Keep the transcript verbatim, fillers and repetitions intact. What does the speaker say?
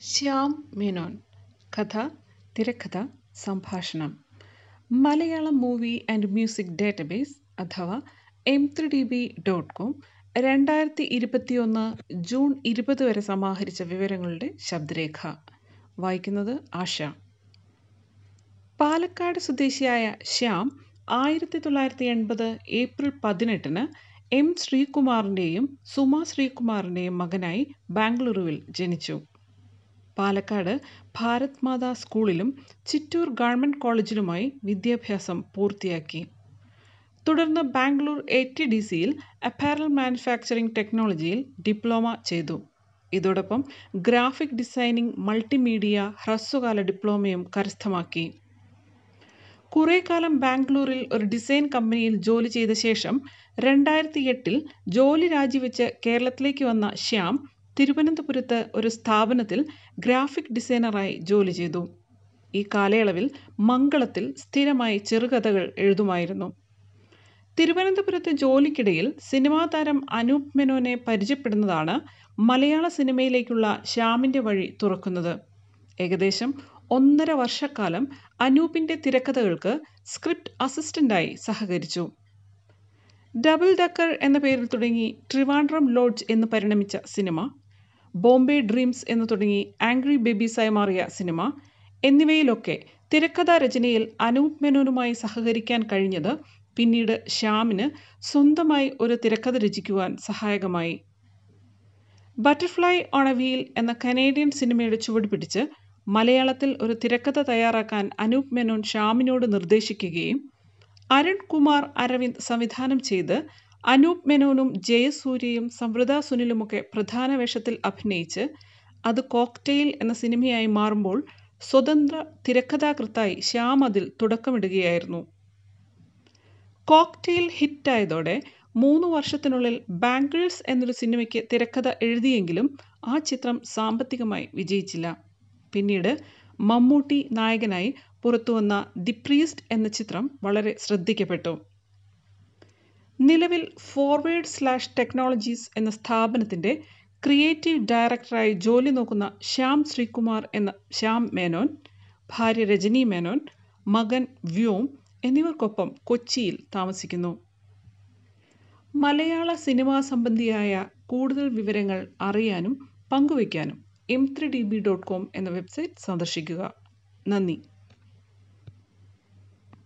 ശ്യാം മേനോൻ. കഥ, തിരക്കഥ, സംഭാഷണം. Malayalam movie and music database അഥവാ M three D B dot com രണ്ടായിരത്തി ഇരുപത്തിയൊന്ന് ജൂൺ ഇരുപത് വരെ സമാഹരിച്ച വിവരങ്ങളുടെ ശബ്ദരേഖ. വായിക്കുന്നത് ആശ. പാലക്കാട് സ്വദേശിയായ ശ്യാം ആയിരത്തി തൊള്ളായിരത്തി എൺപത് ഏപ്രിൽ പതിനെട്ടിന് എം ശ്രീകുമാറിൻ്റെയും സുമ ശ്രീകുമാറിൻ്റെയും മകനായി ബാംഗ്ലൂരുവിൽ ജനിച്ചു. പാലക്കാട് ഭാരത് മാതാ സ്കൂളിലും ചിറ്റൂർ ഗവൺമെൻറ് കോളേജിലുമായി വിദ്യാഭ്യാസം പൂർത്തിയാക്കി. തുടർന്ന് ബാംഗ്ലൂർ എ ടി ഡി സിയിൽ അപ്പാരൽ മാനുഫാക്ചറിംഗ് ടെക്നോളജിയിൽ ഡിപ്ലോമ ചെയ്തു. ഇതോടൊപ്പം ഗ്രാഫിക് ഡിസൈനിംഗ്, മൾട്ടിമീഡിയ ഹ്രസ്വകാല ഡിപ്ലോമയും കരസ്ഥമാക്കി. കുറേ കാലം ബാംഗ്ലൂരിൽ ഒരു ഡിസൈൻ കമ്പനിയിൽ ജോലി ചെയ്ത ശേഷം രണ്ടായിരത്തി എട്ടിൽ ജോലി രാജിവെച്ച് കേരളത്തിലേക്ക് വന്ന ശ്യാം തിരുവനന്തപുരത്ത് ഒരു സ്ഥാപനത്തിൽ ഗ്രാഫിക് ഡിസൈനറായി ജോലി ചെയ്തു. ഈ കാലയളവിൽ മംഗളത്തിൽ സ്ഥിരമായി ചെറുകഥകൾ എഴുതുമായിരുന്നു. തിരുവനന്തപുരത്തെ ജോലിക്കിടയിൽ സിനിമാ താരം അനൂപ് മെനോനെ പരിചയപ്പെടുന്നതാണ് മലയാള സിനിമയിലേക്കുള്ള ശ്യാമിൻ്റെ വഴി തുറക്കുന്നത്. ഏകദേശം ഒന്നര വർഷക്കാലം അനൂപിൻ്റെ തിരക്കഥകൾക്ക് സ്ക്രിപ്റ്റ് അസിസ്റ്റൻ്റായി സഹകരിച്ചു. ഡബിൾ ഡക്കർ എന്ന പേരിൽ തുടങ്ങി ട്രിവാൻഡ്രം ലോഡ്ജ് എന്ന് പരിണമിച്ച സിനിമ, ബോംബെ ഡ്രീംസ് എന്ന് തുടങ്ങി ആംഗ്രി ബേബീസായി മാറിയ സിനിമ എന്നിവയിലൊക്കെ തിരക്കഥാ രചനയിൽ അനൂപ് മെനോനുമായി സഹകരിക്കാൻ കഴിഞ്ഞത് പിന്നീട് ശ്യാമിന് സ്വന്തമായി ഒരു തിരക്കഥ രചിക്കുവാൻ സഹായകമായി. ബട്ടർഫ്ലൈ ഓൺ എ വീൽ എന്ന കനേഡിയൻ സിനിമയുടെ ചുവട് പിടിച്ച് മലയാളത്തിൽ ഒരു തിരക്കഥ തയ്യാറാക്കാൻ അനൂപ് മെനോൻ ശ്യാമിനോട് നിർദ്ദേശിക്കുകയും അരുൺ കുമാർ അരവിന്ദ് സംവിധാനം ചെയ്ത് അനൂപ് മെനോനും ജയസൂര്യയും സമൃദ്ധ സുനിലുമൊക്കെ പ്രധാന വേഷത്തിൽ അഭിനയിച്ച് അത് കോക്ടെയിൽ എന്ന സിനിമയായി മാറുമ്പോൾ സ്വതന്ത്ര തിരക്കഥാകൃത്തായി ശ്യാം അതിൽ തുടക്കമിടുകയായിരുന്നു. കോക്ടെയിൽ ഹിറ്റായതോടെ മൂന്ന് വർഷത്തിനുള്ളിൽ ബാംഗിൾസ് എന്നൊരു സിനിമയ്ക്ക് തിരക്കഥ എഴുതിയെങ്കിലും ആ ചിത്രം സാമ്പത്തികമായി വിജയിച്ചില്ല. പിന്നീട് മമ്മൂട്ടി നായകനായി പുറത്തുവന്ന ദി പ്രീസ്റ്റ് എന്ന ചിത്രം വളരെ ശ്രദ്ധിക്കപ്പെട്ടു. നിലവിൽ ഫോർവേഡ് സ്ലാഷ് ടെക്നോളജീസ് എന്ന സ്ഥാപനത്തിൻ്റെ ക്രിയേറ്റീവ് ഡയറക്ടറായി ജോലി നോക്കുന്ന ശ്യാം ശ്രീകുമാർ എന്ന ശ്യാം മേനോൻ, ഭാര്യ രജനി മേനോൻ, മകൻ വ്യോം എന്നിവർക്കൊപ്പം കൊച്ചിയിൽ താമസിക്കുന്നു. മലയാള സിനിമാ സംബന്ധിയായ കൂടുതൽ വിവരങ്ങൾ അറിയാനും പങ്കുവയ്ക്കാനും M three D B dot com എന്ന വെബ്സൈറ്റ് സന്ദർശിക്കുക. നന്ദി.